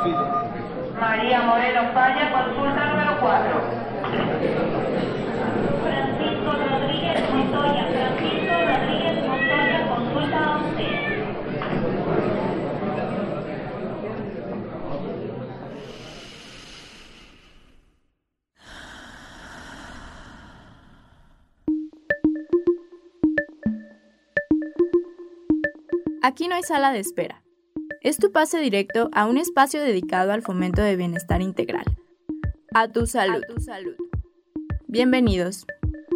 María Moreno Falla, consulta número 4. Francisco Rodríguez Montoya, consulta 11. Aquí no hay sala de espera. Es tu pase directo a un espacio dedicado al fomento de bienestar integral. A tu salud. Bienvenidos.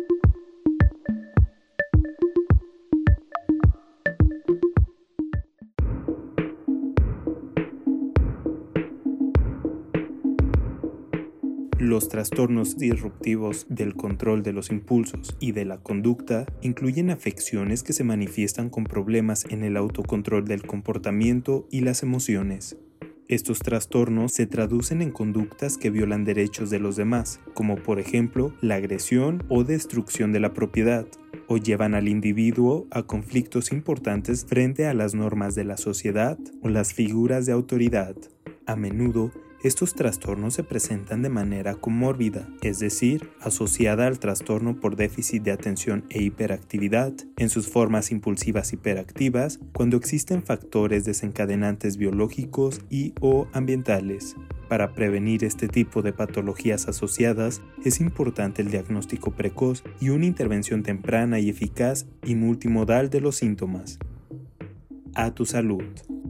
Los trastornos disruptivos del control de los impulsos y de la conducta incluyen afecciones que se manifiestan con problemas en el autocontrol del comportamiento y las emociones. Estos trastornos se traducen en conductas que violan derechos de los demás, como por ejemplo la agresión o destrucción de la propiedad, o llevan al individuo a conflictos importantes frente a las normas de la sociedad o las figuras de autoridad. A menudo, estos trastornos se presentan de manera comórbida, es decir, asociada al trastorno por déficit de atención e hiperactividad, en sus formas impulsivas hiperactivas, cuando existen factores desencadenantes biológicos y/o ambientales. Para prevenir este tipo de patologías asociadas, es importante el diagnóstico precoz y una intervención temprana y eficaz y multimodal de los síntomas. A tu salud.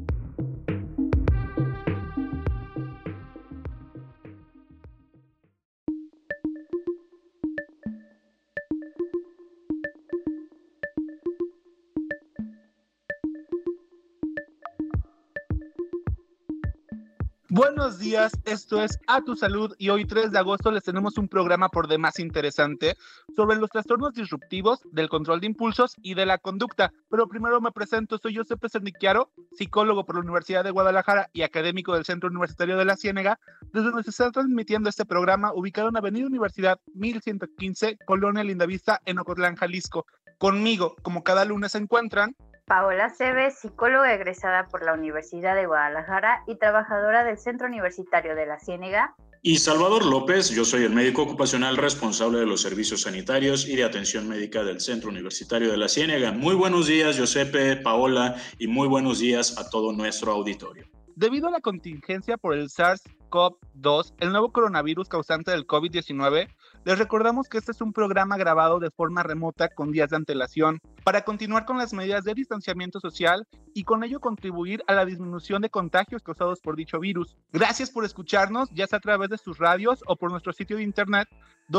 Buenos días, esto es A Tu Salud y hoy 3 de agosto les tenemos un programa por demás interesante sobre los trastornos disruptivos del control de impulsos y de la conducta. Pero primero me presento, soy Giuseppe Cernichiaro, psicólogo por la Universidad de Guadalajara y académico del Centro Universitario de la Ciénega, desde donde se está transmitiendo este programa ubicado en Avenida Universidad 1115, Colonia Lindavista, en Ocotlán, Jalisco. Conmigo, como cada lunes se encuentran Paola Cebes, psicóloga egresada por la Universidad de Guadalajara y trabajadora del Centro Universitario de la Ciénega. Y Salvador López, yo soy el médico ocupacional responsable de los servicios sanitarios y de atención médica del Centro Universitario de la Ciénega. Muy buenos días, Giuseppe, Paola, y muy buenos días a todo nuestro auditorio. Debido a la contingencia por el SARS-CoV-2, el nuevo coronavirus causante del COVID-19, les recordamos que este es un programa grabado de forma remota con días de antelación para continuar con las medidas de distanciamiento social y con ello contribuir a la disminución de contagios causados por dicho virus. Gracias por escucharnos, ya sea a través de sus radios o por nuestro sitio de internet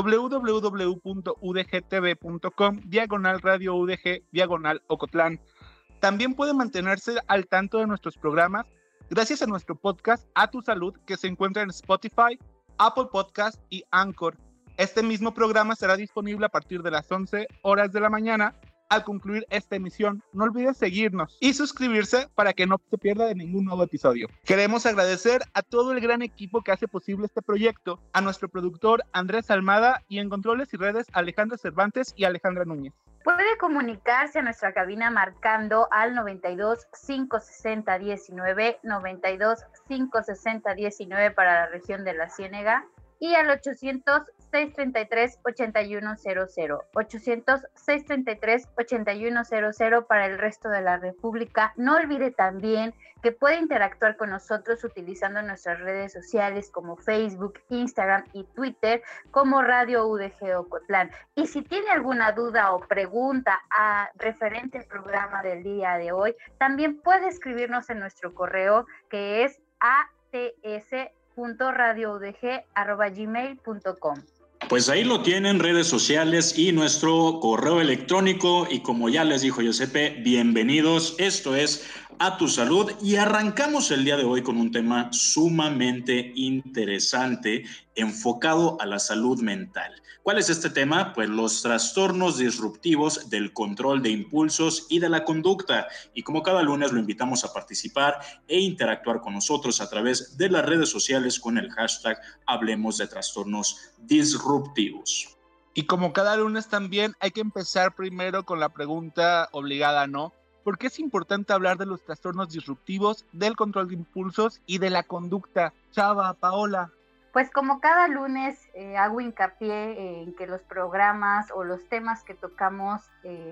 www.udgtv.com/radio UDG/Ocotlán. También pueden mantenerse al tanto de nuestros programas gracias a nuestro podcast A Tu Salud, que se encuentra en Spotify, Apple Podcast y Anchor. Este mismo programa será disponible a partir de las 11 horas de la mañana al concluir esta emisión. No olvides seguirnos y suscribirse para que no se pierda de ningún nuevo episodio. Queremos agradecer a todo el gran equipo que hace posible este proyecto, a nuestro productor Andrés Almada y en controles y redes Alejandra Cervantes y Alejandra Núñez. Puede comunicarse a nuestra cabina marcando al 92 560 19, 92 560 19 para la región de la Ciénega y al 800 633 8100, 800 633 8100 para el resto de la República. No olvide también que puede interactuar con nosotros utilizando nuestras redes sociales como Facebook, Instagram y Twitter como Radio UDG Ocotlán. Y si tiene alguna duda o pregunta referente al programa del día de hoy, también puede escribirnos en nuestro correo que es ats.radioudg@gmail.com. Pues ahí lo tienen, redes sociales y nuestro correo electrónico. Y como ya les dijo Giuseppe, bienvenidos. Esto es A Tu Salud y arrancamos el día de hoy con un tema sumamente interesante enfocado a la salud mental. ¿Cuál es este tema? Pues los trastornos disruptivos del control de impulsos y de la conducta. Y como cada lunes lo invitamos a participar e interactuar con nosotros a través de las redes sociales con el hashtag Hablemos de Trastornos Disruptivos. Y como cada lunes también hay que empezar primero con la pregunta obligada, ¿no? ¿por qué es importante hablar de los trastornos disruptivos, del control de impulsos y de la conducta? Chava, Paola. Pues como cada lunes hago hincapié en que los programas o los temas que tocamos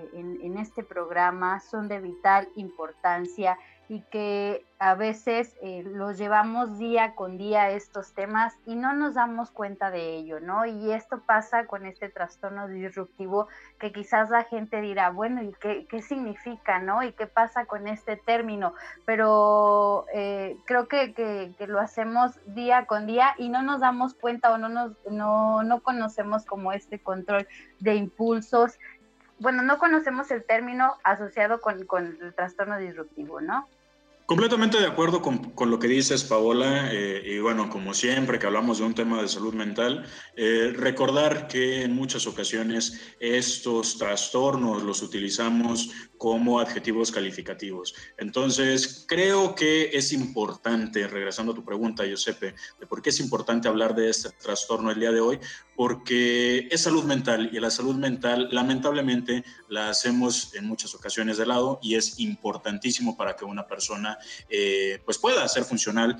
en este programa son de vital importancia y que a veces los llevamos día con día estos temas y no nos damos cuenta de ello, ¿no? Y esto pasa con este trastorno disruptivo que quizás la gente dirá, bueno, ¿y qué significa, no? ¿Y qué pasa con este término? Pero creo que lo hacemos día con día y no nos damos cuenta o no conocemos como este control de impulsos. Bueno, no conocemos el término asociado con el trastorno disruptivo, ¿no? Completamente de acuerdo con lo que dices, Paola, y bueno, como siempre que hablamos de un tema de salud mental, recordar que en muchas ocasiones estos trastornos los utilizamos como adjetivos calificativos. Entonces, creo que es importante, regresando a tu pregunta, Giuseppe, de por qué es importante hablar de este trastorno el día de hoy, porque es salud mental y la salud mental lamentablemente la hacemos en muchas ocasiones de lado y es importantísimo para que una persona pues pueda ser funcional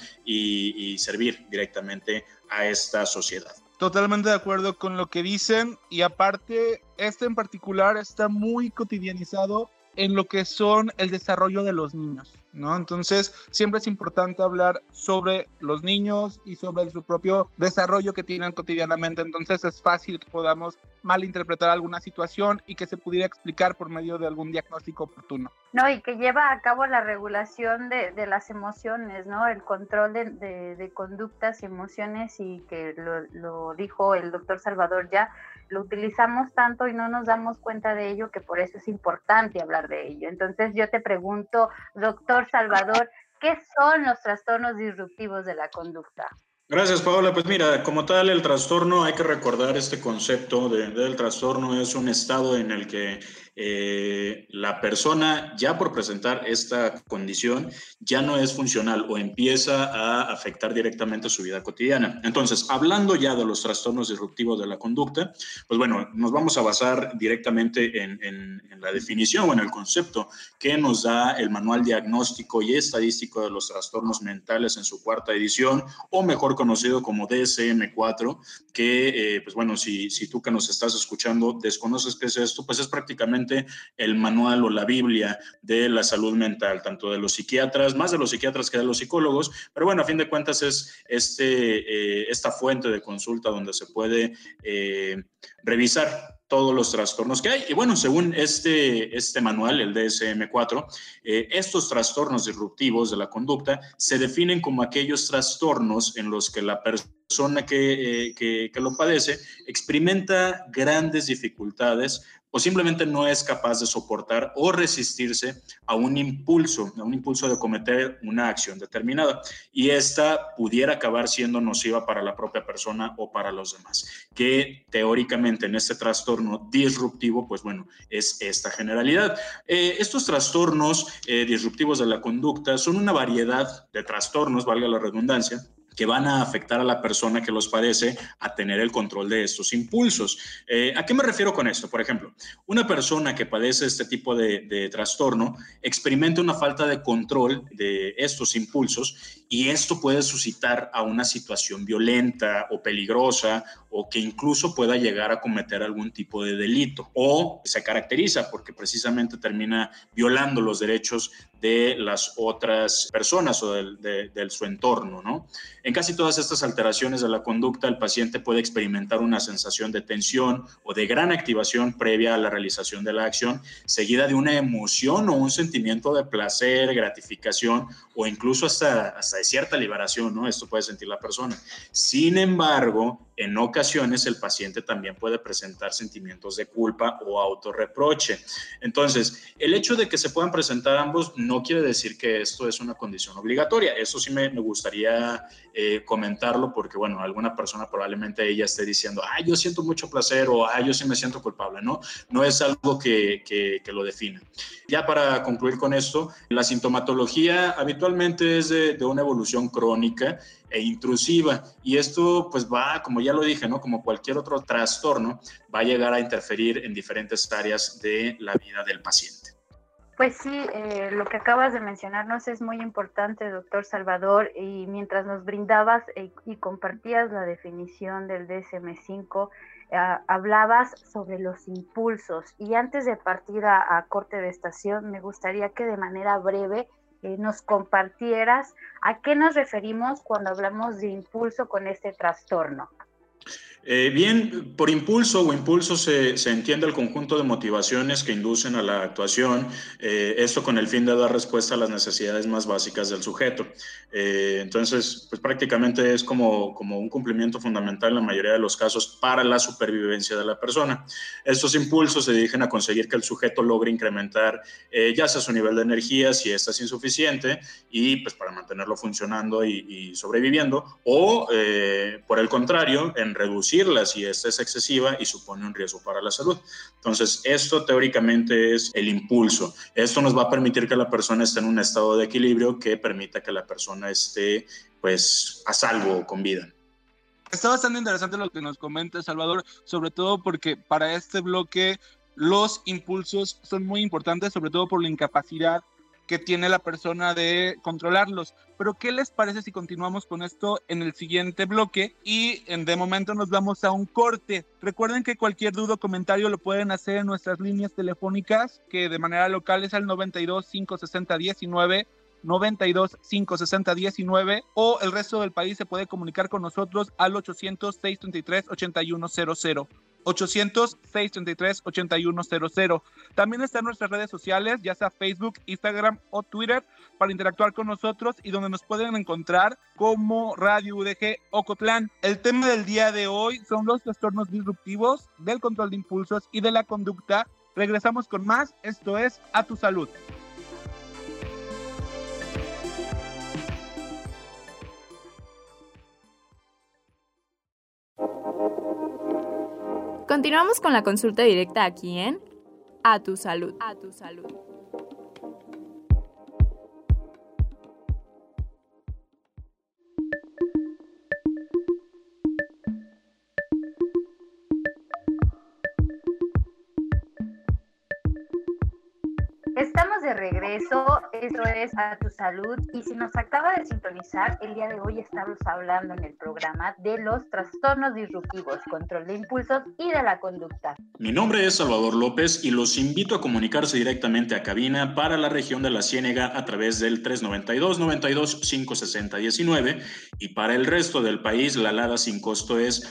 y servir directamente a esta sociedad. Totalmente de acuerdo con lo que dicen y aparte este en particular está muy cotidianizado en lo que son el desarrollo de los niños, ¿no? Entonces siempre es importante hablar sobre los niños y sobre su propio desarrollo que tienen cotidianamente, entonces es fácil que podamos malinterpretar alguna situación y que se pudiera explicar por medio de algún diagnóstico oportuno. No, y que lleva a cabo la regulación de las emociones, ¿no? El control de conductas y emociones y que lo dijo el doctor Salvador ya, lo utilizamos tanto y no nos damos cuenta de ello que por eso es importante hablar de ello. Entonces yo te pregunto, doctor Salvador, ¿qué son los trastornos disruptivos de la conducta? Gracias, Paola. Pues mira, como tal, el trastorno, hay que recordar este concepto del trastorno, es un estado en el que la persona, ya por presentar esta condición, ya no es funcional o empieza a afectar directamente su vida cotidiana. Entonces, hablando ya de los trastornos disruptivos de la conducta, pues bueno, nos vamos a basar directamente en la definición o en el concepto que nos da el Manual Diagnóstico y Estadístico de los Trastornos Mentales en su 4ª edición, o mejor conocido como DSM-4, que, pues bueno, si tú que nos estás escuchando desconoces qué es esto, pues es prácticamente el manual o la Biblia de la salud mental, tanto de los psiquiatras, más de los psiquiatras que de los psicólogos, pero bueno, a fin de cuentas es esta fuente de consulta donde se puede revisar todos los trastornos que hay. Y bueno, según este manual, el DSM-4, estos trastornos disruptivos de la conducta se definen como aquellos trastornos en los que la persona que lo padece experimenta grandes dificultades o simplemente no es capaz de soportar o resistirse a un impulso de cometer una acción determinada, y esta pudiera acabar siendo nociva para la propia persona o para los demás, que teóricamente en este trastorno disruptivo, pues bueno, es esta generalidad. Estos trastornos disruptivos de la conducta son una variedad de trastornos, valga la redundancia, que van a afectar a la persona que los padece a tener el control de estos impulsos. ¿A qué me refiero con esto? Por ejemplo, una persona que padece este tipo de trastorno experimenta una falta de control de estos impulsos y esto puede suscitar a una situación violenta o peligrosa o que incluso pueda llegar a cometer algún tipo de delito, o se caracteriza porque precisamente termina violando los derechos de las otras personas o de su entorno, ¿no? En casi todas estas alteraciones de la conducta, el paciente puede experimentar una sensación de tensión o de gran activación previa a la realización de la acción, seguida de una emoción o un sentimiento de placer, gratificación o incluso hasta de cierta liberación, ¿no? Esto puede sentir la persona. Sin embargo, en ocasiones el paciente también puede presentar sentimientos de culpa o autorreproche. Entonces, el hecho de que se puedan presentar ambos no quiere decir que esto es una condición obligatoria. Eso sí me gustaría comentarlo porque, bueno, alguna persona probablemente ella esté diciendo, yo siento mucho placer o yo sí me siento culpable, ¿no? No es algo que lo define. Ya para concluir con esto, la sintomatología habitualmente es de una evolución crónica e intrusiva, y esto pues va, como ya lo dije, ¿no? Como cualquier otro trastorno, va a llegar a interferir en diferentes áreas de la vida del paciente. Pues sí, lo que acabas de mencionarnos es muy importante, doctor Salvador, y mientras nos brindabas y compartías la definición del DSM-5, hablabas sobre los impulsos. Y antes de partir a corte de estación, me gustaría que de manera breve nos compartieras a qué nos referimos cuando hablamos de impulso con este trastorno. Bien, por impulso o impulso se entiende el conjunto de motivaciones que inducen a la actuación, esto con el fin de dar respuesta a las necesidades más básicas del sujeto. Entonces, pues prácticamente es como un cumplimiento fundamental en la mayoría de los casos para la supervivencia de la persona. Estos impulsos se dirigen a conseguir que el sujeto logre incrementar ya sea su nivel de energía, si esta es insuficiente, y pues para mantenerlo funcionando y sobreviviendo, o por el contrario, en reducirla si esta es excesiva y supone un riesgo para la salud. Entonces, esto teóricamente es el impulso. Esto nos va a permitir que la persona esté en un estado de equilibrio que permita que la persona esté, pues, a salvo, con vida. Está bastante interesante lo que nos comenta Salvador, sobre todo porque para este bloque los impulsos son muy importantes, sobre todo por la incapacidad que tiene la persona de controlarlos. Pero ¿qué les parece si continuamos con esto en el siguiente bloque? Y de momento nos vamos a un corte. Recuerden que cualquier duda o comentario lo pueden hacer en nuestras líneas telefónicas, que de manera local es al 92 560 19 92 560 19, o el resto del país se puede comunicar con nosotros al 800 633 8100. 800-633-8100. También están nuestras redes sociales, ya sea Facebook, Instagram o Twitter, para interactuar con nosotros y donde nos pueden encontrar como Radio UDG Ocotlán. El tema del día de hoy son los trastornos disruptivos del control de impulsos y de la conducta. Regresamos con más. Esto es A Tu Salud. Continuamos con la consulta directa aquí en A Tu Salud. A Tu Salud. Estamos de regreso, esto es A Tu Salud, y si nos acaba de sintonizar, el día de hoy estamos hablando en el programa de los trastornos disruptivos, control de impulsos y de la conducta. Mi nombre es Salvador López y los invito a comunicarse directamente a cabina para la región de la Ciénega a través del 392-92-560-19, y para el resto del país la alada sin costo es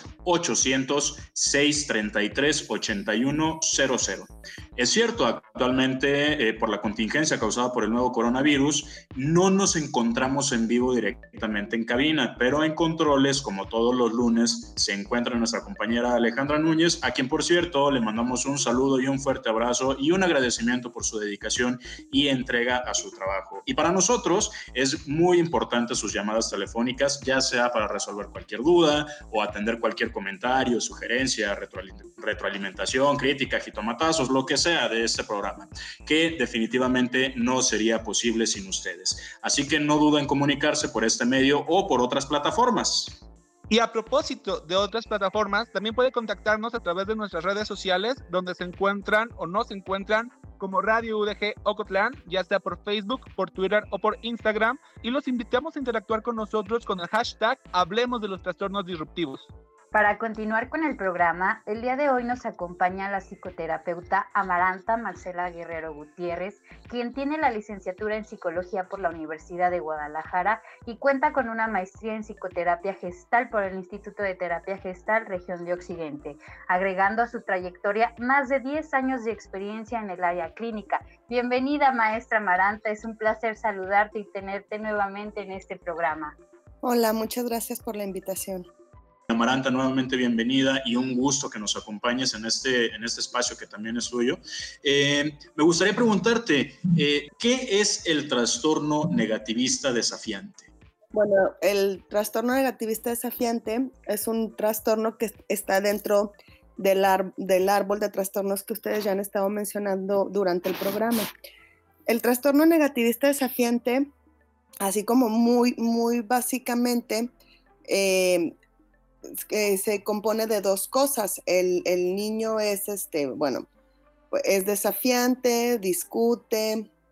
800-633-8100. Es cierto, actualmente por la contingencia causada por el nuevo coronavirus, no nos encontramos en vivo directamente en cabina, pero en controles, como todos los lunes, se encuentra nuestra compañera Alejandra Núñez, a quien, por cierto, le mandamos un saludo y un fuerte abrazo y un agradecimiento por su dedicación y entrega a su trabajo. Y para nosotros es muy importante sus llamadas telefónicas, ya sea para resolver cualquier duda o atender cualquier comentario, sugerencia, retroalimentación, crítica, jitomatazos, lo que sea de este programa, que definitivamente no sería posible sin ustedes. Así que no duden en comunicarse por este medio o por otras plataformas. Y a propósito de otras plataformas, también puede contactarnos a través de nuestras redes sociales, donde se encuentran o no se encuentran como Radio UDG Ocotlán, ya sea por Facebook, por Twitter o por Instagram, y los invitamos a interactuar con nosotros con el hashtag Hablemos de los Trastornos Disruptivos. Para continuar con el programa, el día de hoy nos acompaña la psicoterapeuta Amaranta Marcela Guerrero Gutiérrez, quien tiene la licenciatura en Psicología por la Universidad de Guadalajara y cuenta con una maestría en Psicoterapia Gestal por el Instituto de Terapia Gestal Región de Occidente, agregando a su trayectoria más de 10 años de experiencia en el área clínica. Bienvenida, maestra Amaranta, es un placer saludarte y tenerte nuevamente en este programa. Hola, muchas gracias por la invitación. Amaranta, nuevamente bienvenida y un gusto que nos acompañes en este espacio que también es tuyo. Me gustaría preguntarte, ¿qué es el trastorno negativista desafiante? Bueno, el trastorno negativista desafiante es un trastorno que está dentro del árbol de trastornos que ustedes ya han estado mencionando durante el programa. El trastorno negativista desafiante, así como muy básicamente, se compone de dos cosas. El niño es, es desafiante, discute,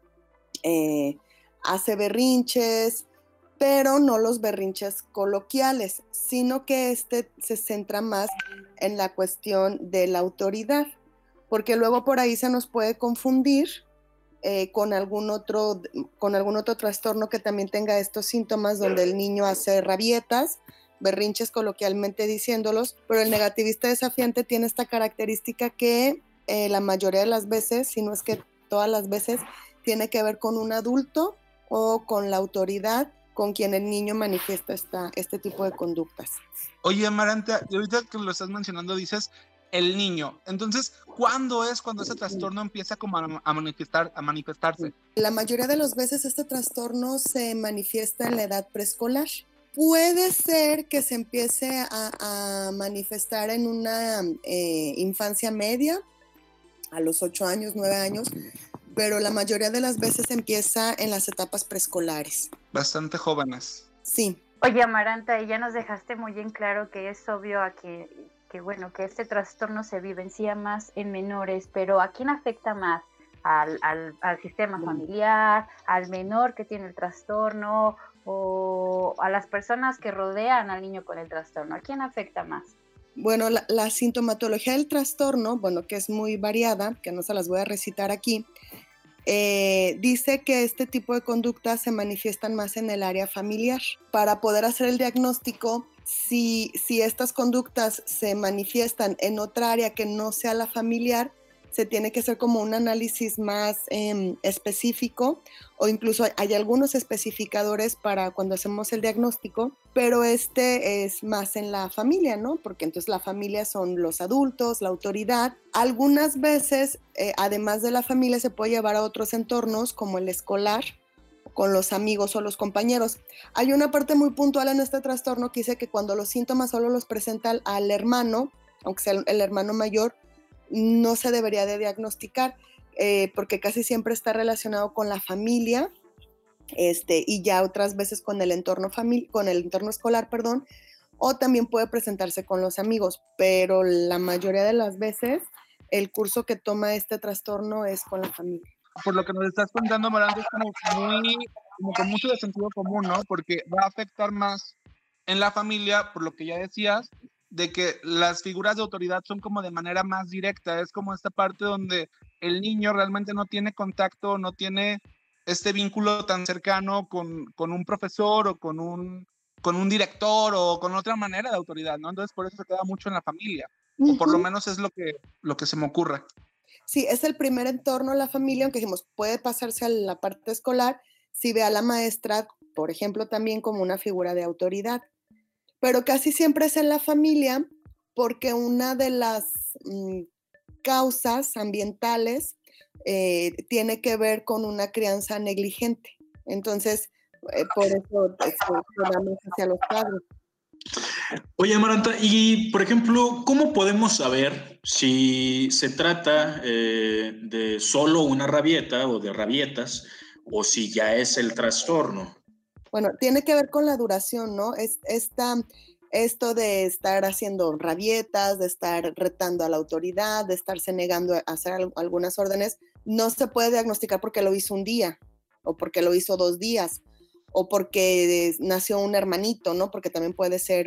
hace berrinches, pero no los berrinches coloquiales, sino que se centra más en la cuestión de la autoridad, porque luego por ahí se nos puede confundir con algún otro trastorno que también tenga estos síntomas, donde el niño hace rabietas, berrinches coloquialmente diciéndolos, pero el negativista desafiante tiene esta característica que la mayoría de las veces, si no es que todas las veces, tiene que ver con un adulto o con la autoridad con quien el niño manifiesta este tipo de conductas. Oye, Amaranta, y ahorita que lo estás mencionando dices el niño. Entonces, ¿cuándo es cuando ese trastorno empieza como a manifestarse? La mayoría de las veces este trastorno se manifiesta en la edad preescolar. Puede ser que se empiece a manifestar en una infancia media, a los 8 años, 9 años, pero la mayoría de las veces empieza en las etapas preescolares. Bastante jóvenes. Sí. Oye, Amaranta, y ya nos dejaste muy en claro que es obvio que este trastorno se vivencia más en menores, pero ¿a quién afecta más? ¿Al sistema familiar, al menor que tiene el trastorno o a las personas que rodean al niño con el trastorno? ¿A quién afecta más? Bueno, la sintomatología del trastorno, que es muy variada, que no se las voy a recitar aquí, dice que este tipo de conductas se manifiestan más en el área familiar. Para poder hacer el diagnóstico, si estas conductas se manifiestan en otra área que no sea la familiar, se tiene que hacer como un análisis más específico, o incluso hay algunos especificadores para cuando hacemos el diagnóstico, pero es más en la familia, ¿no? Porque entonces la familia son los adultos, la autoridad. Algunas veces, además de la familia, se puede llevar a otros entornos como el escolar, con los amigos o los compañeros. Hay una parte muy puntual en este trastorno que dice que cuando los síntomas solo los presenta al hermano, aunque sea el hermano mayor, no se debería de diagnosticar, porque casi siempre está relacionado con la familia, y ya otras veces con el entorno escolar, o también puede presentarse con los amigos, pero la mayoría de las veces el curso que toma este trastorno es con la familia. Por lo que nos estás contando, Amaranta, es como con mucho de sentido común, ¿no? Porque va a afectar más en la familia, por lo que ya decías, de que las figuras de autoridad son como de manera más directa. Es como esta parte donde el niño realmente no tiene contacto, no tiene este vínculo tan cercano con un profesor o con un director o con otra manera de autoridad, ¿no? Entonces por eso se queda mucho en la familia, o por lo menos es lo que se me ocurre. Sí, es el primer entorno, la familia, aunque dijimos, puede pasarse a la parte escolar si ve a la maestra, por ejemplo, también como una figura de autoridad. Pero casi siempre es en la familia, porque una de las causas ambientales tiene que ver con una crianza negligente. Entonces, por eso vamos hacia los padres. Oye, Amaranta, y por ejemplo, ¿cómo podemos saber si se trata de solo una rabieta o de rabietas o si ya es el trastorno? Bueno, tiene que ver con la duración, ¿no? Esto de estar haciendo rabietas, de estar retando a la autoridad, de estarse negando a hacer algunas órdenes, no se puede diagnosticar porque lo hizo un día o porque lo hizo 2 días o porque nació un hermanito, ¿no? Porque también puede ser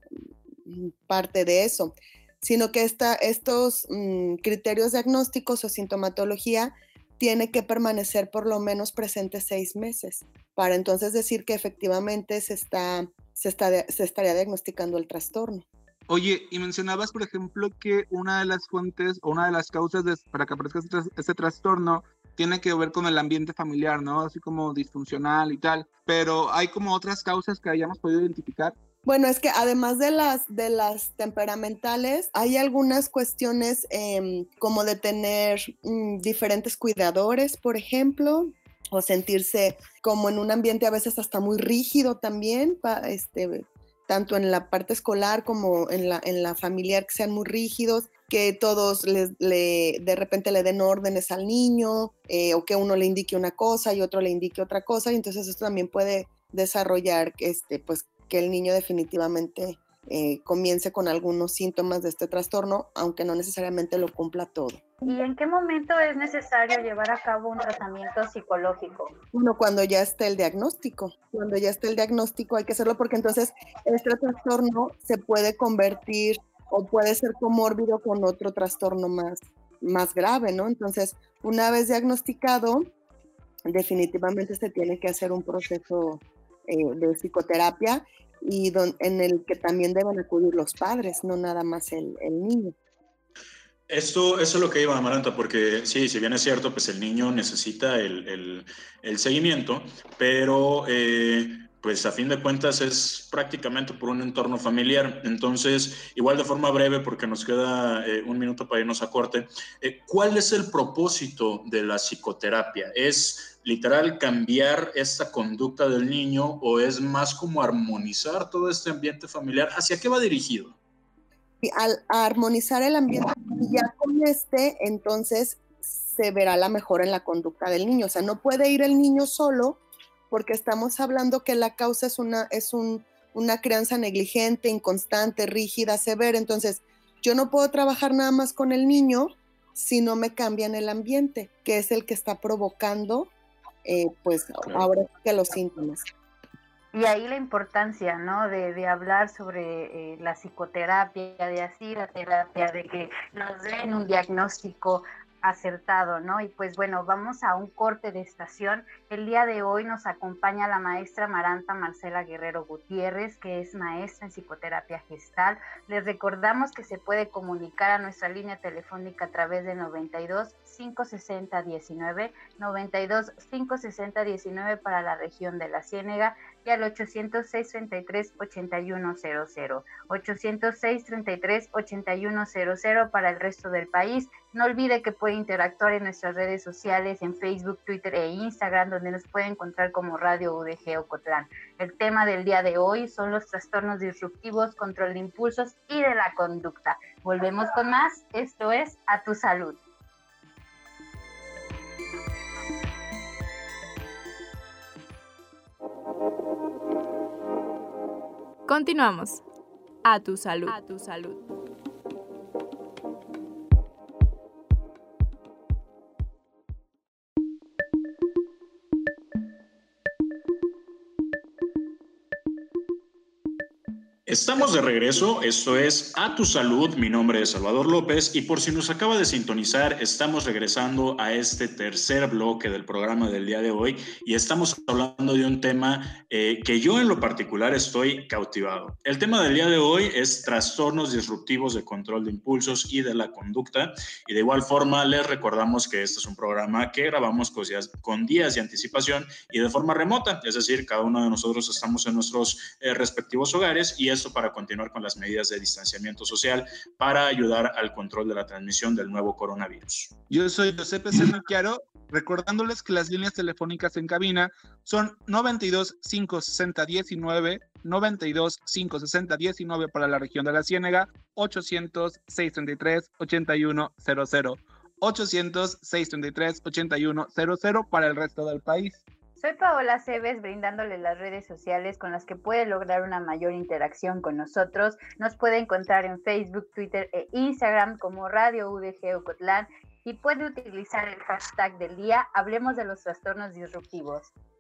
parte de eso, sino que estos criterios diagnósticos o sintomatología tiene que permanecer por lo menos presente 6 meses para entonces decir que efectivamente se estaría diagnosticando el trastorno. Oye, y mencionabas, por ejemplo, que una de las fuentes o una de las causas para que aparezca este trastorno tiene que ver con el ambiente familiar, ¿no? Así como disfuncional y tal. Pero hay como otras causas que hayamos podido identificar. Bueno, es que además de las temperamentales, hay algunas cuestiones como de tener diferentes cuidadores, por ejemplo, o sentirse como en un ambiente a veces hasta muy rígido también, tanto en la parte escolar como en la familiar, que sean muy rígidos, que todos de repente le den órdenes al niño, o que uno le indique una cosa y otro le indique otra cosa, y entonces esto también puede desarrollar pues que el niño definitivamente comience con algunos síntomas de este trastorno, aunque no necesariamente lo cumpla todo. ¿Y en qué momento es necesario llevar a cabo un tratamiento psicológico? Bueno, cuando ya esté el diagnóstico. Cuando ya esté el diagnóstico hay que hacerlo, porque entonces este trastorno se puede convertir o puede ser comórbido con otro trastorno más grave, ¿no? Entonces, una vez diagnosticado, definitivamente se tiene que hacer un proceso de psicoterapia y en el que también deben acudir los padres, no nada más el niño. Eso es lo que iba, Amaranta, porque sí, si bien es cierto, pues el niño necesita el seguimiento, pero pues a fin de cuentas es prácticamente por un entorno familiar. Entonces, igual de forma breve, porque nos queda un minuto para irnos a corte, ¿cuál es el propósito de la psicoterapia? ¿Es literal cambiar esta conducta del niño o es más como armonizar todo este ambiente familiar? ¿Hacia qué va dirigido? Y al armonizar el ambiente, ya con entonces se verá la mejora en la conducta del niño. O sea, no puede ir el niño solo, porque estamos hablando que la causa es una crianza negligente, inconstante, rígida, severa. Entonces, yo no puedo trabajar nada más con el niño si no me cambian el ambiente, que es el que está provocando, ahora que los síntomas. Y ahí la importancia, ¿no? De hablar sobre la psicoterapia, de así la terapia, de que nos den un diagnóstico acertado, ¿no? Y pues bueno, vamos a un corte de estación. El día de hoy nos acompaña la maestra Amaranta Marcela Guerrero Gutiérrez, que es maestra en psicoterapia gestal. Les recordamos que se puede comunicar a nuestra línea telefónica a través de 92 560 19, 92 560 19 para la región de la Ciénega y al 806 33 8100, 806 33 8100 para el resto del país. No olvide que puede interactuar en nuestras redes sociales, en Facebook, Twitter e Instagram, donde nos puede encontrar como Radio UDG Ocotlán. El tema del día de hoy son los trastornos disruptivos, control de impulsos y de la conducta. Volvemos con más. Esto es A Tu Salud. Continuamos. A tu salud. A tu salud. Estamos de regreso, esto es A Tu Salud, mi nombre es Salvador López y por si nos acaba de sintonizar, estamos regresando a este tercer bloque del programa del día de hoy y estamos hablando de un tema que yo en lo particular estoy cautivado. El tema del día de hoy es trastornos disruptivos de control de impulsos y de la conducta y de igual forma les recordamos que este es un programa que grabamos con días de anticipación y de forma remota, es decir, cada uno de nosotros estamos en nuestros respectivos hogares y esto para continuar con las medidas de distanciamiento social para ayudar al control de la transmisión del nuevo coronavirus. Yo soy Giuseppe Cernichiaro, recordándoles que las líneas telefónicas en cabina son 92 560 19, 92 560 19 para la región de la Ciénega, 800 633 8100, 800 633 8100 para el resto del país. Soy Paola Cebes, brindándole las redes sociales con las que puede lograr una mayor interacción con nosotros. Nos puede encontrar en Facebook, Twitter e Instagram como Radio UDG Ocotlán y puede utilizar el hashtag del día, hablemos de los trastornos disruptivos.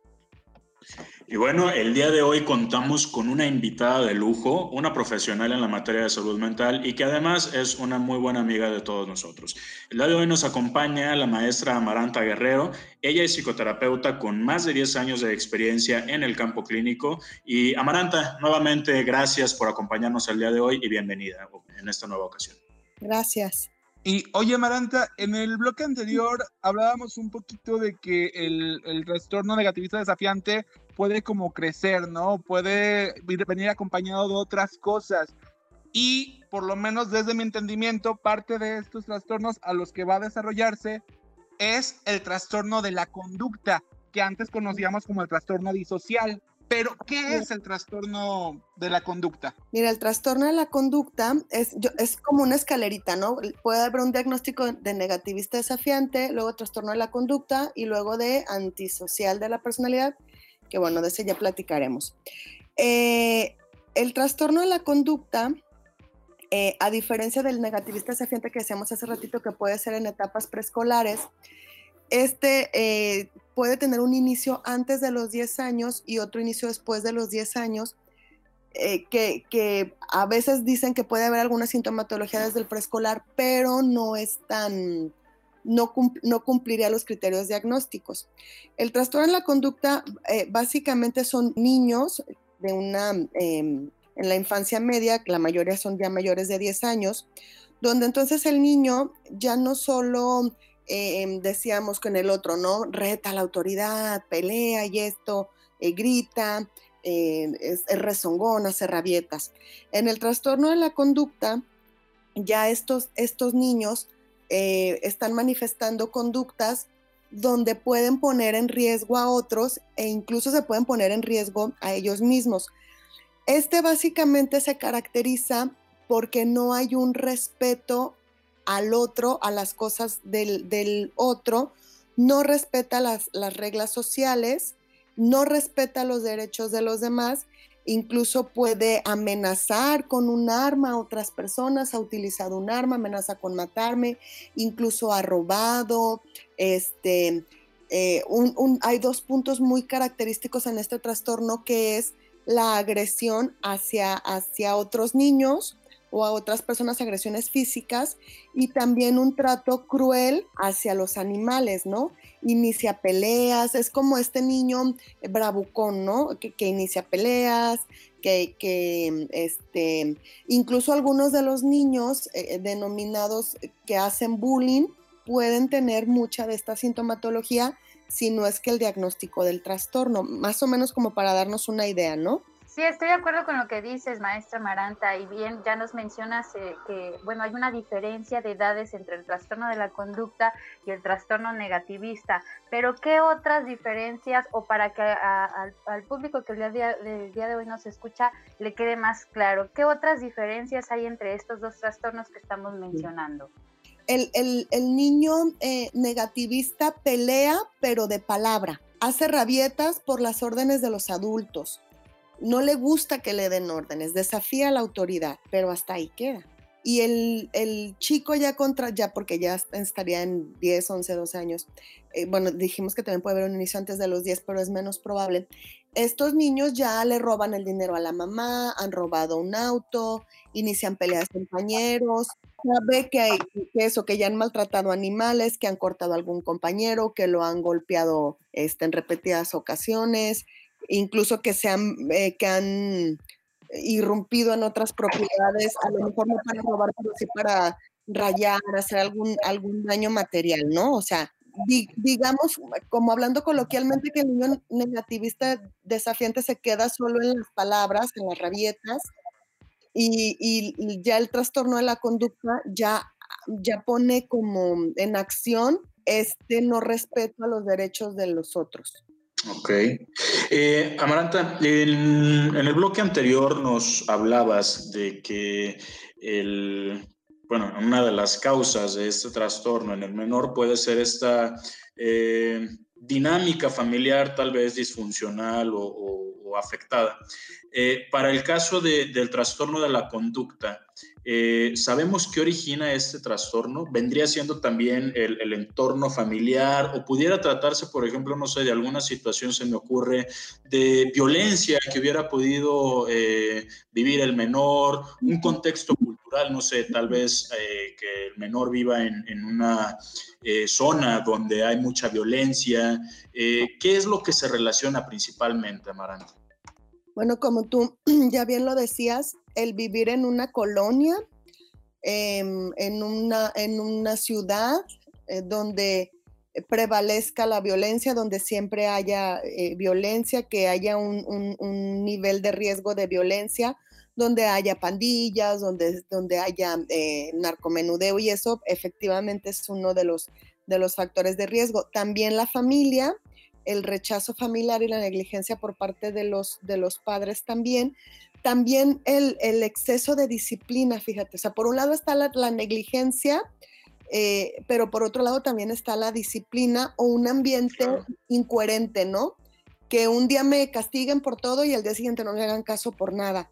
Y bueno, el día de hoy contamos con una invitada de lujo, una profesional en la materia de salud mental y que además es una muy buena amiga de todos nosotros. El día de hoy nos acompaña la maestra Amaranta Guerrero. Ella es psicoterapeuta con más de 10 años de experiencia en el campo clínico. Y Amaranta, nuevamente gracias por acompañarnos el día de hoy y bienvenida en esta nueva ocasión. Gracias. Y oye, Amaranta, en el bloque anterior hablábamos un poquito de que el trastorno negativista desafiante puede como crecer, ¿no? Puede venir acompañado de otras cosas. Y por lo menos desde mi entendimiento, parte de estos trastornos a los que va a desarrollarse es el trastorno de la conducta, que antes conocíamos como el trastorno disocial. Pero, ¿qué es el trastorno de la conducta? Mira, el trastorno de la conducta es como una escalerita, ¿no? Puede haber un diagnóstico de negativista desafiante, luego trastorno de la conducta y luego de antisocial de la personalidad, que bueno, de ese ya platicaremos. El trastorno de la conducta, a diferencia del negativista desafiante que decíamos hace ratito que puede ser en etapas preescolares, puede tener un inicio antes de los 10 años y otro inicio después de los 10 años, que a veces dicen que puede haber alguna sintomatología desde el preescolar, pero no cumpliría los criterios diagnósticos. El trastorno en la conducta básicamente son niños en la infancia media, la mayoría son ya mayores de 10 años, donde entonces el niño ya no solo, decíamos con el otro, ¿no? Reta a la autoridad, pelea y esto, grita, es rezongón, hace rabietas. En el trastorno de la conducta, ya estos niños están manifestando conductas donde pueden poner en riesgo a otros e incluso se pueden poner en riesgo a ellos mismos. Básicamente se caracteriza porque no hay un respeto al otro, a las cosas del otro, no respeta las reglas sociales, no respeta los derechos de los demás, incluso puede amenazar con un arma a otras personas, ha utilizado un arma, amenaza con matarme, incluso ha robado. Hay dos puntos muy característicos en este trastorno, que es la agresión hacia otros niños o a otras personas, agresiones físicas, y también un trato cruel hacia los animales, ¿no? Inicia peleas, es como este niño bravucón, ¿no? Que inicia peleas, incluso algunos de los niños denominados que hacen bullying pueden tener mucha de esta sintomatología, si no es que el diagnóstico del trastorno, más o menos como para darnos una idea, ¿no? Sí, estoy de acuerdo con lo que dices, maestra Amaranta, y bien, ya nos mencionas que, bueno, hay una diferencia de edades entre el trastorno de la conducta y el trastorno negativista, pero ¿qué otras diferencias, o para que al público que el día de hoy nos escucha le quede más claro, qué otras diferencias hay entre estos dos trastornos que estamos mencionando? El niño negativista pelea, pero de palabra, hace rabietas por las órdenes de los adultos. No le gusta que le den órdenes, desafía a la autoridad, pero hasta ahí queda. Y el chico ya porque ya estaría en 10, 11, 12 años, bueno, dijimos que también puede haber un inicio antes de los 10, pero es menos probable. Estos niños ya le roban el dinero a la mamá, han robado un auto, inician peleas de compañeros, sabe que ya han maltratado animales, que han cortado a algún compañero, que lo han golpeado en repetidas ocasiones, incluso que han irrumpido en otras propiedades, a lo mejor no para robar, pero sí para rayar, hacer algún daño material, ¿no? O sea, digamos, como hablando coloquialmente, que el niño negativista desafiante se queda solo en las palabras, en las rabietas, y ya el trastorno de la conducta ya pone como en acción no respeto a los derechos de los otros. Ok. Amaranta, en el bloque anterior nos hablabas de que una de las causas de este trastorno en el menor puede ser esta dinámica familiar tal vez disfuncional o afectada. Para el caso del trastorno de la conducta, ¿sabemos qué origina este trastorno? ¿Vendría siendo también el entorno familiar, o pudiera tratarse, por ejemplo, no sé, de alguna situación, se me ocurre, de violencia que hubiera podido vivir el menor, un contexto cultural, no sé, tal vez que el menor viva en una zona donde hay mucha violencia? ¿Qué es lo que se relaciona principalmente, Amaranta? Bueno, como tú ya bien lo decías, el vivir en una colonia, en una ciudad donde prevalezca la violencia, donde siempre haya violencia, que haya un nivel de riesgo de violencia, donde haya pandillas, donde haya narcomenudeo, y eso efectivamente es uno de los factores de riesgo. También la familia, el rechazo familiar y la negligencia por parte de los padres también el exceso de disciplina, fíjate, o sea, por un lado está la negligencia, pero por otro lado también está la disciplina o un ambiente incoherente, ¿no? Que un día me castiguen por todo y al día siguiente no me hagan caso por nada.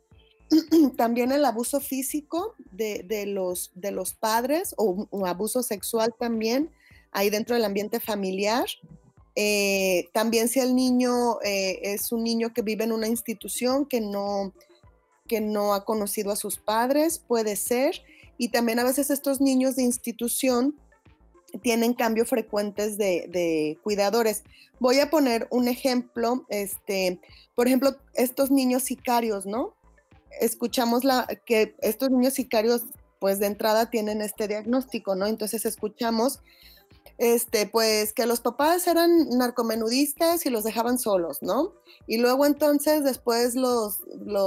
también el abuso físico de los padres o abuso sexual también ahí dentro del ambiente familiar. También si el niño es un niño que vive en una institución que no ha conocido a sus padres, puede ser. Y también a veces estos niños de institución tienen cambios frecuentes de cuidadores. Voy a poner un ejemplo, por ejemplo, estos niños sicarios, ¿no? Escuchamos que estos niños sicarios, pues de entrada tienen este diagnóstico, ¿no? Entonces escuchamos, pues que los papás eran narcomenudistas y los dejaban solos, ¿no? Y luego entonces después los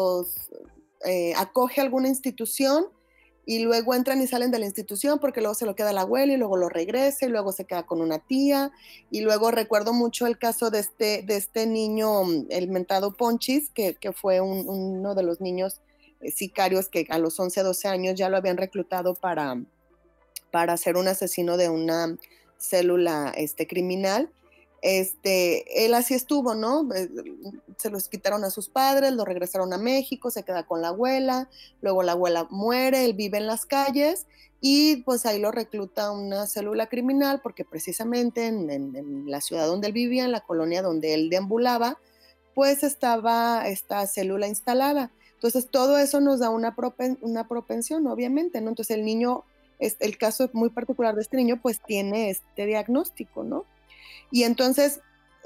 acoge alguna institución y luego entran y salen de la institución porque luego se lo queda la abuela y luego lo regresa y luego se queda con una tía. Y luego recuerdo mucho el caso de este niño, el mentado Ponchis, que fue uno de los niños sicarios que a los 11, 12 años ya lo habían reclutado para ser un asesino de una célula criminal. Él así estuvo, ¿no? Se los quitaron a sus padres, lo regresaron a México, se queda con la abuela, luego la abuela muere, él vive en las calles y pues ahí lo recluta una célula criminal porque precisamente en la ciudad donde él vivía, en la colonia donde él deambulaba, pues estaba esta célula instalada. Entonces todo eso nos da una propensión, obviamente, ¿no? Entonces el niño, el caso muy particular de este niño, pues tiene este diagnóstico, ¿no? Y entonces,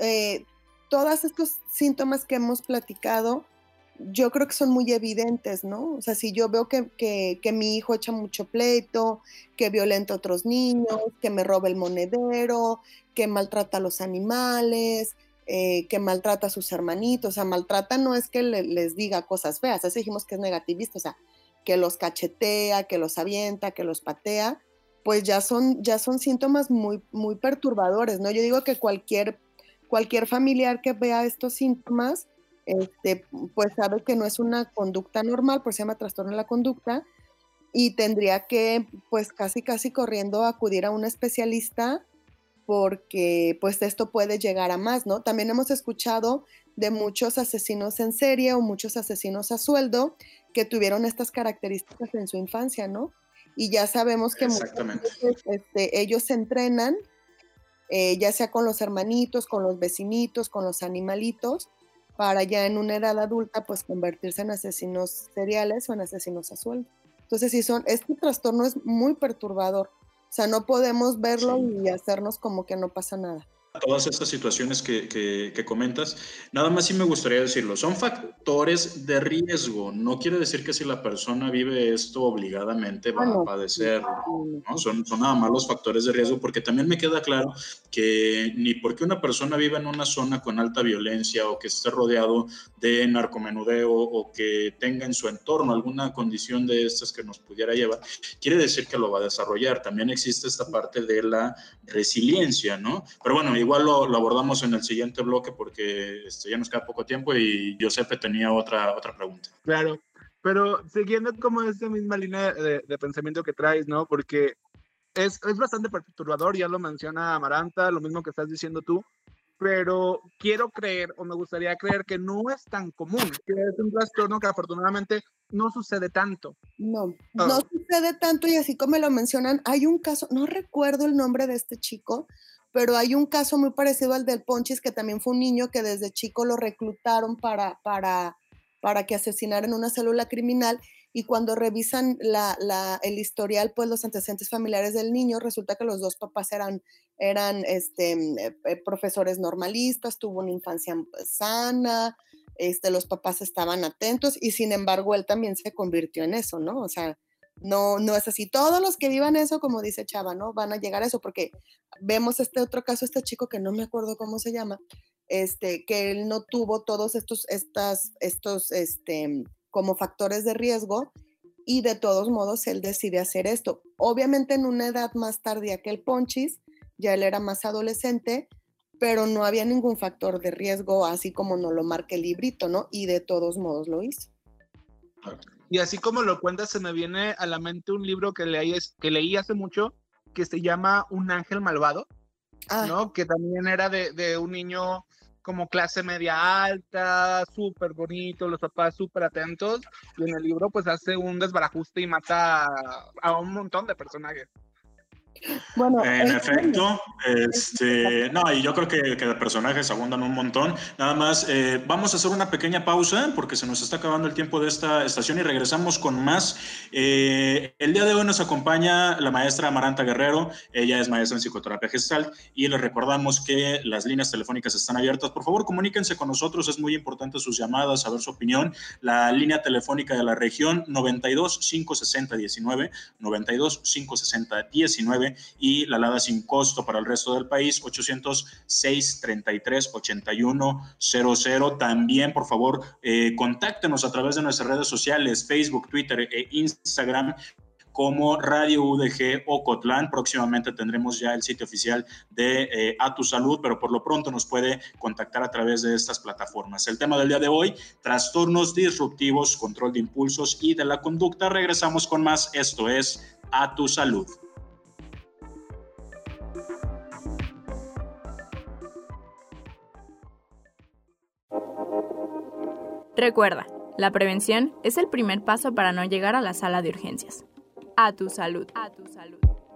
todos estos síntomas que hemos platicado, yo creo que son muy evidentes, ¿no? O sea, si yo veo que mi hijo echa mucho pleito, que violenta a otros niños, que me roba el monedero, que maltrata a los animales, que maltrata a sus hermanitos, o sea, maltrata no es que les diga cosas feas, así dijimos que es negativista, o sea, que los cachetea, que los avienta, que los patea, pues ya son síntomas muy, muy perturbadores, ¿no? Yo digo que cualquier familiar que vea estos síntomas, pues sabe que no es una conducta normal, por eso se llama trastorno de la conducta, y tendría que, pues casi corriendo acudir a un especialista, porque pues esto puede llegar a más, ¿no? También hemos escuchado de muchos asesinos en serie o muchos asesinos a sueldo que tuvieron estas características en su infancia, ¿no? Y ya sabemos que muchas veces, ellos se entrenan, ya sea con los hermanitos, con los vecinitos, con los animalitos, para ya en una edad adulta, pues convertirse en asesinos seriales o en asesinos a sueldo. Entonces, este trastorno es muy perturbador. O sea, no podemos verlo y hacernos como que no pasa nada. Todas estas situaciones que comentas, nada más sí me gustaría decirlo, son factores de riesgo, no quiere decir que si la persona vive esto obligadamente va a padecer, ¿no? Son nada más los factores de riesgo, porque también me queda claro que ni porque una persona viva en una zona con alta violencia o que esté rodeado de narcomenudeo o que tenga en su entorno alguna condición de estas que nos pudiera llevar, quiere decir que lo va a desarrollar. También existe esta parte de la resiliencia, ¿no? Pero bueno, igual lo abordamos en el siguiente bloque porque ya nos queda poco tiempo y Giuseppe tenía otra pregunta. Claro, pero siguiendo como esa misma línea de pensamiento que traes, ¿no? Porque es bastante perturbador, ya lo menciona Amaranta, lo mismo que estás diciendo tú, pero quiero creer o me gustaría creer que no es tan común, que es un trastorno que afortunadamente no sucede tanto. No sucede tanto, y así como lo mencionan, hay un caso, no recuerdo el nombre de este chico, pero hay un caso muy parecido al del Ponchis, que también fue un niño que desde chico lo reclutaron para que asesinara en una célula criminal, y cuando revisan el historial, pues los antecedentes familiares del niño, resulta que los dos papás eran profesores normalistas, tuvo una infancia sana, los papás estaban atentos, y sin embargo él también se convirtió en eso, ¿no? O sea, no es así. Todos los que vivan eso, como dice Chava, ¿no? Van a llegar a eso, porque vemos otro caso, este chico que no me acuerdo cómo se llama, que él no tuvo todos estos como factores de riesgo, y de todos modos él decide hacer esto. Obviamente en una edad más tardía que el Ponchis, ya él era más adolescente, pero no había ningún factor de riesgo, así como nos lo marca el librito, ¿no? Y de todos modos lo hizo. Y así como lo cuentas, se me viene a la mente un libro que leí hace mucho, que se llama Un ángel malvado, ¿no? Que también era de un niño como clase media alta, súper bonito, los papás súper atentos, y en el libro pues hace un desbarajuste y mata a un montón de personajes. Bueno, en efecto, no, y yo creo que de personajes abundan un montón. Nada más, vamos a hacer una pequeña pausa porque se nos está acabando el tiempo de esta estación y regresamos con más. El día de hoy nos acompaña la maestra Amaranta Guerrero. Ella es maestra en psicoterapia Gestalt y les recordamos que las líneas telefónicas están abiertas. Por favor, comuníquense con nosotros, es muy importante sus llamadas, saber su opinión. La línea telefónica de la región 92 560 19, 92 560 19 y la alada sin costo para el resto del país 806-33-8100. También, por favor, contáctenos a través de nuestras redes sociales, Facebook, Twitter e Instagram, como Radio UDG Ocotlán. Próximamente tendremos ya el sitio oficial de A Tu Salud, pero por lo pronto nos puede contactar a través de estas plataformas. El tema del día de hoy, trastornos disruptivos, control de impulsos y de la conducta. Regresamos con más. Esto es A Tu Salud. Recuerda, la prevención es el primer paso para no llegar a la sala de urgencias. A tu salud. A tu salud.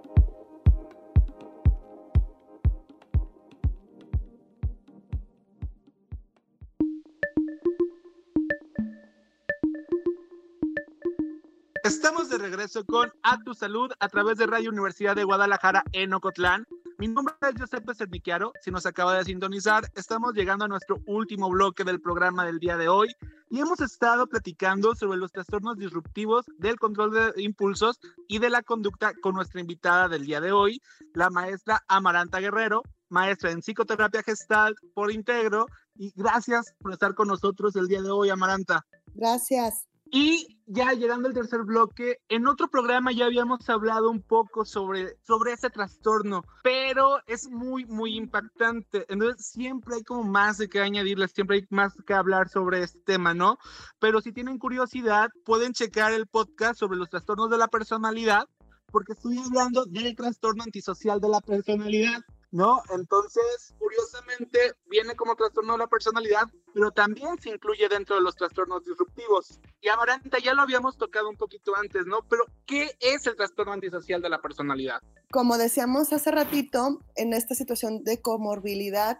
Estamos de regreso con A Tu Salud a través de Radio Universidad de Guadalajara en Ocotlán. Mi nombre es Giuseppe Cernichiaro. Si nos acaba de sintonizar, estamos llegando a nuestro último bloque del programa del día de hoy y hemos estado platicando sobre los trastornos disruptivos del control de impulsos y de la conducta con nuestra invitada del día de hoy, la maestra Amaranta Guerrero, maestra en psicoterapia Gestalt por Integro, y gracias por estar con nosotros el día de hoy, Amaranta. Gracias. Y ya llegando al tercer bloque, en otro programa ya habíamos hablado un poco sobre ese trastorno, pero es muy, muy impactante. Entonces siempre hay como más de qué añadirles, siempre hay más que hablar sobre este tema, ¿no? Pero si tienen curiosidad, pueden checar el podcast sobre los trastornos de la personalidad, porque estoy hablando del trastorno antisocial de la personalidad, ¿no? Entonces, curiosamente, viene como trastorno de la personalidad, pero también se incluye dentro de los trastornos disruptivos. Y Amaranta, ya lo habíamos tocado un poquito antes, ¿no? Pero, ¿qué es el trastorno antisocial de la personalidad? Como decíamos hace ratito, en esta situación de comorbilidad,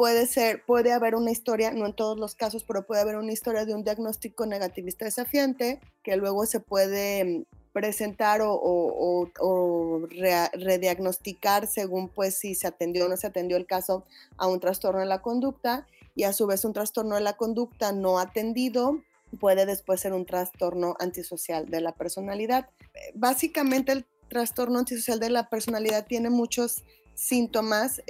puede haber una historia, no en todos los casos, pero puede haber una historia de un diagnóstico negativista desafiante que luego se puede presentar o rediagnosticar según pues si se atendió o no se atendió el caso a un trastorno de la conducta, y a su vez un trastorno de la conducta no atendido puede después ser un trastorno antisocial de la personalidad. Básicamente el trastorno antisocial de la personalidad tiene muchos síntomas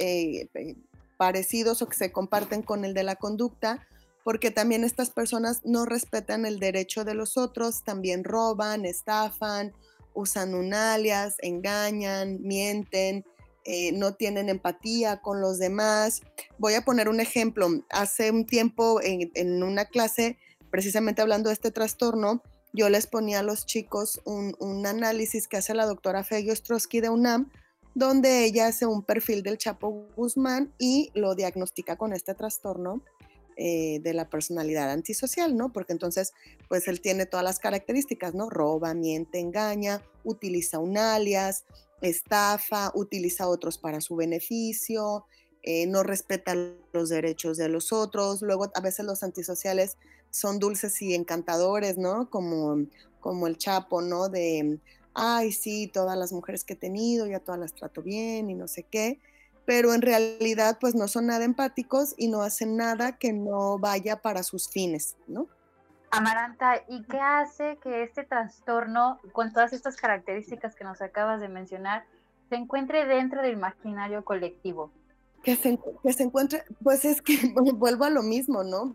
parecidos o que se comparten con el de la conducta, porque también estas personas no respetan el derecho de los otros, también roban, estafan, usan un alias, engañan, mienten, no tienen empatía con los demás. Voy a poner un ejemplo. Hace un tiempo en una clase, precisamente hablando de este trastorno, yo les ponía a los chicos un análisis que hace la doctora Feggy Ostrowski de UNAM, donde ella hace un perfil del Chapo Guzmán y lo diagnostica con este trastorno de la personalidad antisocial, ¿no? Porque entonces, pues él tiene todas las características, ¿no? Roba, miente, engaña, utiliza un alias, estafa, utiliza a otros para su beneficio, no respeta los derechos de los otros. Luego, a veces los antisociales son dulces y encantadores, ¿no? Como el Chapo, ¿no? De, ay, sí, todas las mujeres que he tenido, ya todas las trato bien y no sé qué. Pero en realidad pues no son nada empáticos y no hacen nada que no vaya para sus fines, ¿no? Amaranta, ¿y qué hace que este trastorno, con todas estas características que nos acabas de mencionar, se encuentre dentro del imaginario colectivo? Que se encuentre, pues es que vuelvo a lo mismo, ¿no?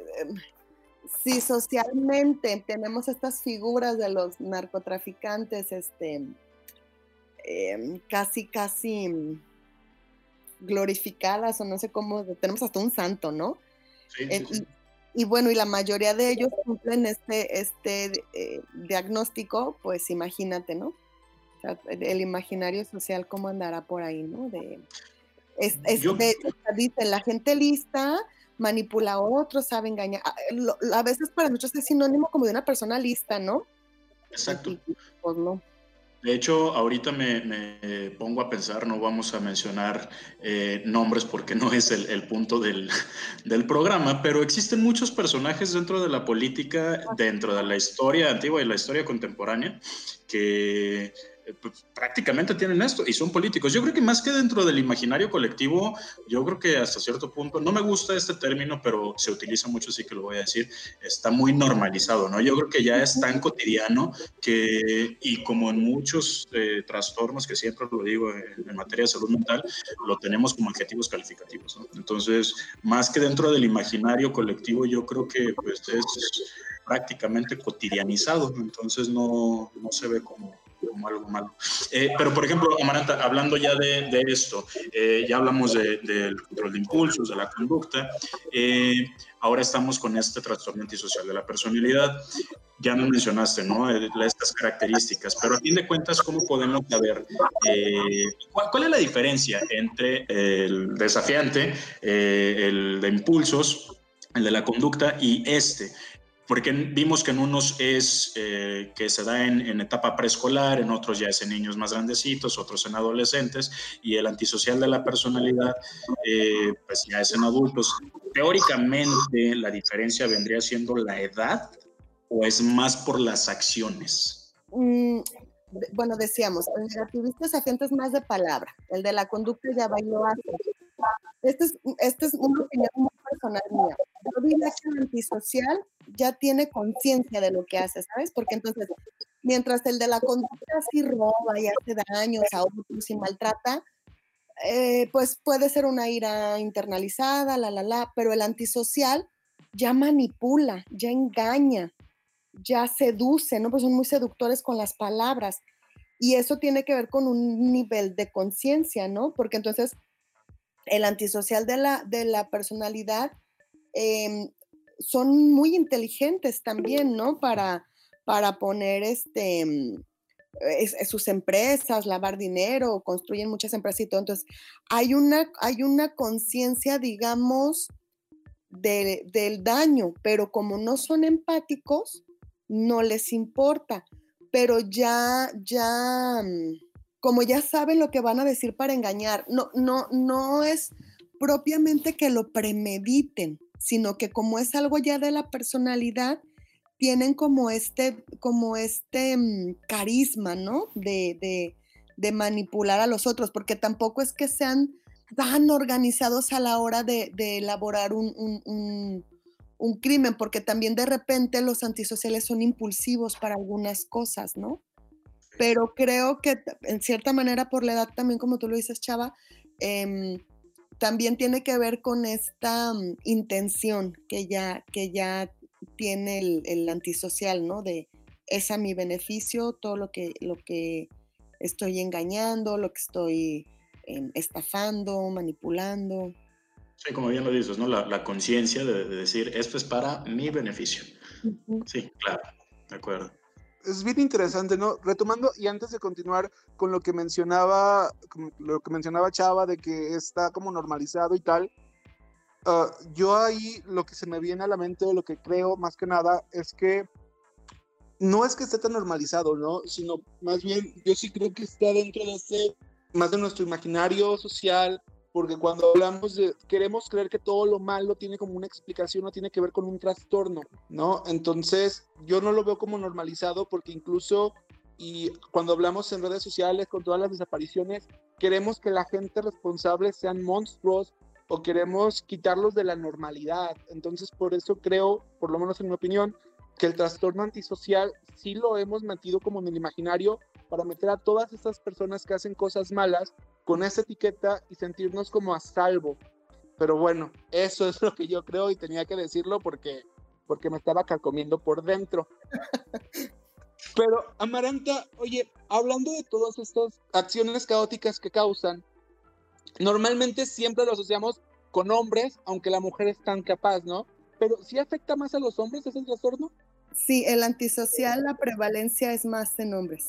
Si socialmente tenemos estas figuras de los narcotraficantes, casi glorificadas, o no sé cómo, tenemos hasta un santo, ¿no? Sí. Y bueno, y la mayoría de ellos cumplen este diagnóstico, pues imagínate, ¿no? O sea, el imaginario social, ¿cómo andará por ahí, no? De hecho, dice, la gente lista manipula a otros, sabe engañar. A veces para nosotros es sinónimo como de una persona lista, ¿no? Exacto. Y, pues no. De hecho, ahorita me pongo a pensar, no vamos a mencionar nombres porque no es el punto del programa, pero existen muchos personajes dentro de la política, dentro de la historia antigua y la historia contemporánea, que pues, prácticamente tienen esto y son políticos. Yo creo que más que dentro del imaginario colectivo, yo creo que hasta cierto punto, no me gusta este término, pero se utiliza mucho, así que lo voy a decir, está muy normalizado, ¿no? Yo creo que ya es tan cotidiano que, y como en muchos trastornos, que siempre lo digo en materia de salud mental, lo tenemos como adjetivos calificativos, ¿no? Entonces, más que dentro del imaginario colectivo, yo creo que pues, es prácticamente cotidianizado, entonces no se ve como algo malo. Pero, por ejemplo, Amaranta, hablando ya de esto, ya hablamos del control de impulsos, de la conducta, ahora estamos con este trastorno antisocial de la personalidad. Ya nos mencionaste, ¿no? Estas características, pero a fin de cuentas, ¿cómo podemos saber cuál es la diferencia entre el desafiante, el de impulsos, el de la conducta y porque vimos que en unos es que se da en etapa preescolar, en otros ya es en niños más grandecitos, otros en adolescentes, y el antisocial de la personalidad pues ya es en adultos. Teóricamente, ¿la diferencia vendría siendo la edad o es más por las acciones? Bueno, decíamos, el negativista desafiante es más de palabra, el de la conducta ya va y lo hace. Este es una opinión muy personal mía. Yo diría que el antisocial ya tiene conciencia de lo que hace, ¿sabes? Porque entonces, mientras el de la conducta sí roba y hace daños a otros y maltrata, pues puede ser una ira internalizada, pero el antisocial ya manipula, ya engaña, ya seduce, ¿no? Pues son muy seductores con las palabras. Y eso tiene que ver con un nivel de conciencia, ¿no? Porque entonces el antisocial de la personalidad son muy inteligentes también, ¿no? Para poner sus empresas, lavar dinero, construyen muchas empresas y todo. Entonces, hay una conciencia, digamos, del daño, pero como no son empáticos, no les importa. Pero como ya saben lo que van a decir para engañar, no es propiamente que lo premediten, sino que como es algo ya de la personalidad, tienen como carisma, ¿no? De manipular a los otros, porque tampoco es que sean tan organizados a la hora de elaborar un crimen, porque también de repente los antisociales son impulsivos para algunas cosas, ¿no? Pero creo que en cierta manera por la edad también, como tú lo dices, Chava, también tiene que ver con esta intención que ya tiene el antisocial, ¿no? De es a mi beneficio todo lo que estoy engañando, lo que estoy estafando, manipulando. Sí, como bien lo dices, ¿no? La conciencia de decir, esto es para mi beneficio. Uh-huh. Sí, claro, de acuerdo. Es bien interesante, ¿no? Retomando, y antes de continuar con lo que mencionaba Chava, de que está como normalizado y tal, yo ahí lo que se me viene a la mente, o lo que creo más que nada, es que no es que esté tan normalizado, ¿no? Sino más bien, yo sí creo que está dentro de más de nuestro imaginario social, porque cuando hablamos queremos creer que todo lo malo tiene como una explicación o tiene que ver con un trastorno, ¿no? Entonces, yo no lo veo como normalizado porque incluso, y cuando hablamos en redes sociales con todas las desapariciones, queremos que la gente responsable sean monstruos o queremos quitarlos de la normalidad. Entonces, por eso creo, por lo menos en mi opinión, que el trastorno antisocial sí lo hemos metido como en el imaginario para meter a todas estas personas que hacen cosas malas con esa etiqueta y sentirnos como a salvo. Pero bueno, eso es lo que yo creo y tenía que decirlo porque me estaba carcomiendo por dentro. Pero Amaranta, oye, hablando de todas estas acciones caóticas que causan, normalmente siempre lo asociamos con hombres, aunque la mujer es tan capaz, ¿no? Pero ¿sí afecta más a los hombres ese trastorno? Sí, el antisocial, la prevalencia es más en hombres.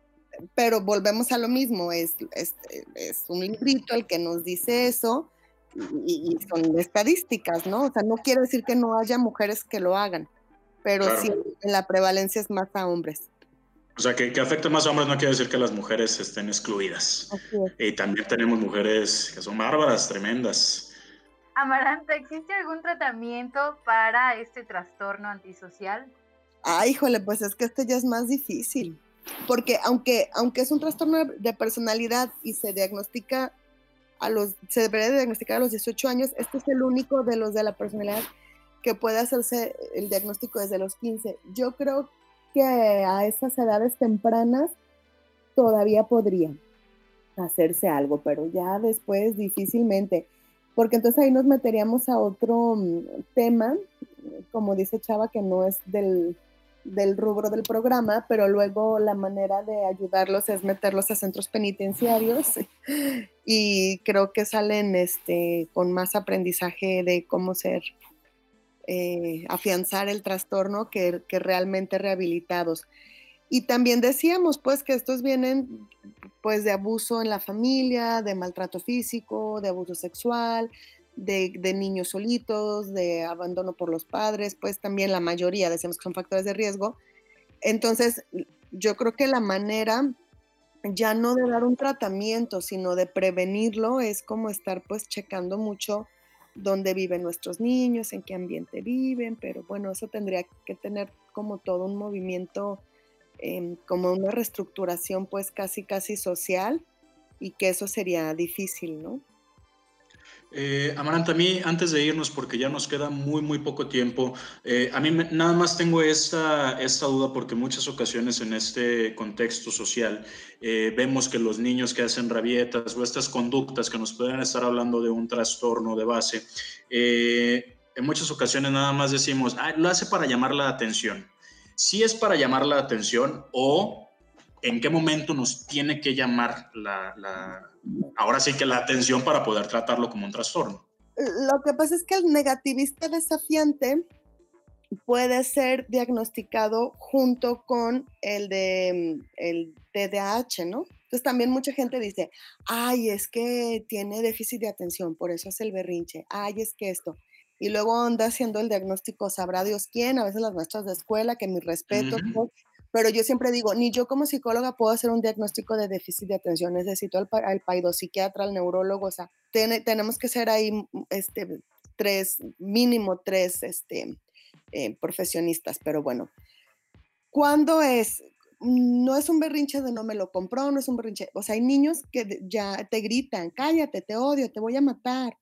Pero volvemos a lo mismo, es un librito el que nos dice eso, y son estadísticas, ¿no? O sea, no quiere decir que no haya mujeres que lo hagan, pero Claro. sí la prevalencia es más a hombres. O sea, que afecte más a hombres no quiere decir que las mujeres estén excluidas. Así es. Y también tenemos mujeres que son bárbaras, tremendas. Amaranta, ¿existe algún tratamiento para este trastorno antisocial? Híjole, pues es que este ya es más difícil, porque aunque es un trastorno de personalidad y se diagnostica se debería diagnosticar a los 18 años, este es el único de los de la personalidad que puede hacerse el diagnóstico desde los 15. Yo creo que a esas edades tempranas todavía podría hacerse algo, pero ya después difícilmente, porque entonces ahí nos meteríamos a otro tema, como dice Chava, que no es del rubro del programa, pero luego la manera de ayudarlos es meterlos a centros penitenciarios y creo que salen con más aprendizaje de cómo afianzar el trastorno que realmente rehabilitados. Y también decíamos pues que estos vienen pues de abuso en la familia, de maltrato físico, de abuso sexual, de niños solitos, de abandono por los padres, pues también la mayoría decimos que son factores de riesgo. Entonces, yo creo que la manera ya no de dar un tratamiento, sino de prevenirlo, es como estar pues checando mucho dónde viven nuestros niños, en qué ambiente viven, pero bueno, eso tendría que tener como todo un movimiento, como una reestructuración pues casi social, y que eso sería difícil, ¿no? Amaranta, a mí, antes de irnos, porque ya nos queda muy poco tiempo, a mí nada más tengo esta duda, porque en muchas ocasiones en este contexto social vemos que los niños que hacen rabietas o estas conductas que nos pueden estar hablando de un trastorno de base, en muchas ocasiones nada más decimos, lo hace para llamar la atención. ¿Sí es para llamar la atención o en qué momento nos tiene que llamar ahora sí que la atención para poder tratarlo como un trastorno? Lo que pasa es que el negativista desafiante puede ser diagnosticado junto con el TDAH, ¿no? Entonces también mucha gente dice, es que tiene déficit de atención, por eso hace el berrinche, es que esto. Y luego anda haciendo el diagnóstico, sabrá Dios quién, a veces las maestras de escuela, que mis respetos, Uh-huh. pero yo siempre digo, ni yo como psicóloga puedo hacer un diagnóstico de déficit de atención, necesito al paidopsiquiatra, al neurólogo, o sea, tenemos que ser ahí mínimo tres profesionistas, pero bueno. ¿Cuándo es? No es un berrinche de no me lo compró, no es un berrinche, o sea, hay niños que ya te gritan, cállate, te odio, te voy a matar,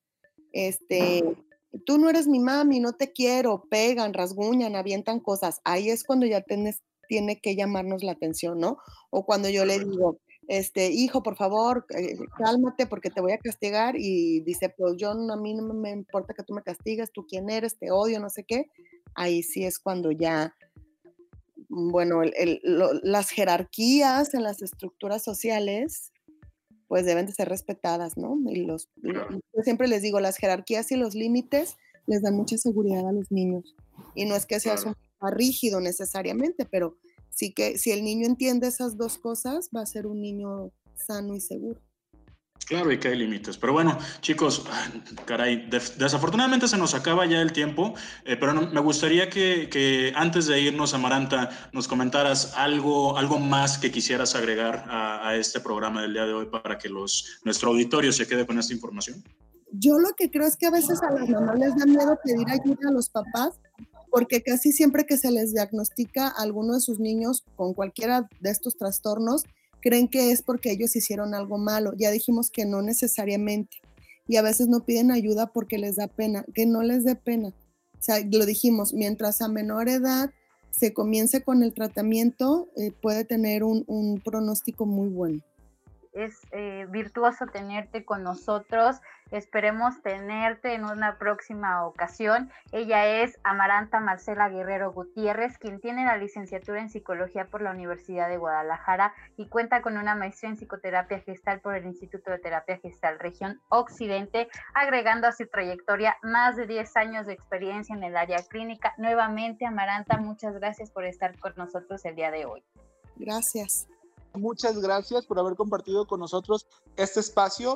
tú no eres mi mami, no te quiero, pegan, rasguñan, avientan cosas, ahí es cuando ya tiene que llamarnos la atención, ¿no? O cuando yo le digo, hijo, por favor, cálmate porque te voy a castigar, y dice, pues a mí no me importa que tú me castigues, tú quién eres, te odio, no sé qué, ahí sí es cuando ya, bueno, las jerarquías en las estructuras sociales pues deben de ser respetadas, ¿no? Yo siempre les digo, las jerarquías y los límites les dan mucha seguridad a los niños. Y no es que seas un papá rígido necesariamente, pero sí que si el niño entiende esas dos cosas, va a ser un niño sano y seguro. Claro, y que hay límites. Pero bueno, chicos, caray, desafortunadamente se nos acaba ya el tiempo, pero me gustaría que antes de irnos, Amaranta, nos comentaras algo más que quisieras agregar a este programa del día de hoy para que nuestro auditorio se quede con esta información. Yo lo que creo es que a veces a las mamás les da miedo pedir ayuda a los papás, porque casi siempre que se les diagnostica a alguno de sus niños con cualquiera de estos trastornos, creen que es porque ellos hicieron algo malo. Ya dijimos que no necesariamente. Y a veces no piden ayuda porque les da pena. Que no les dé pena. O sea, lo dijimos, mientras a menor edad se comience con el tratamiento, puede tener un pronóstico muy bueno. Es virtuoso tenerte con nosotros. Esperemos tenerte en una próxima ocasión. Ella es Amaranta Marcela Guerrero Gutiérrez, quien tiene la licenciatura en Psicología por la Universidad de Guadalajara y cuenta con una maestría en Psicoterapia Gestal por el Instituto de Terapia Gestal Región Occidente, agregando a su trayectoria más de 10 años de experiencia en el área clínica. Nuevamente, Amaranta, muchas gracias por estar con nosotros el día de hoy. Gracias. Muchas gracias por haber compartido con nosotros este espacio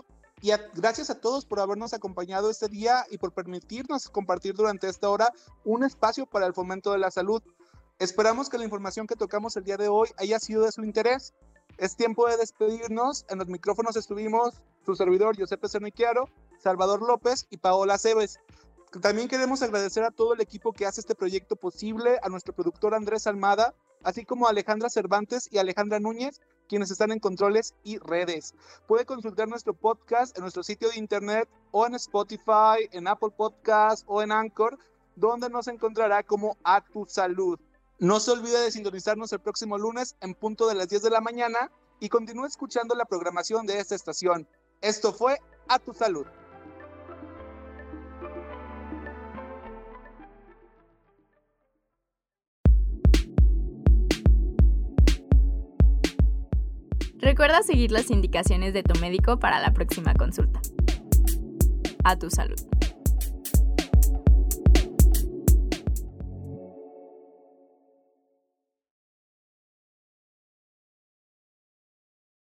Y gracias a todos por habernos acompañado este día y por permitirnos compartir durante esta hora un espacio para el fomento de la salud. Esperamos que la información que tocamos el día de hoy haya sido de su interés. Es tiempo de despedirnos. En los micrófonos estuvimos su servidor, Giuseppe Cernichiaro, Salvador López y Paola Cebes. También queremos agradecer a todo el equipo que hace este proyecto posible, a nuestro productor Andrés Almada, así como a Alejandra Cervantes y Alejandra Núñez, quienes están en controles y redes. Puede consultar nuestro podcast en nuestro sitio de internet o en Spotify, en Apple Podcast o en Anchor, donde nos encontrará como A Tu Salud. No se olvide de sintonizarnos el próximo lunes en punto de las 10 de la mañana y continúe escuchando la programación de esta estación. Esto fue A Tu Salud. Recuerda seguir las indicaciones de tu médico para la próxima consulta. A Tu Salud.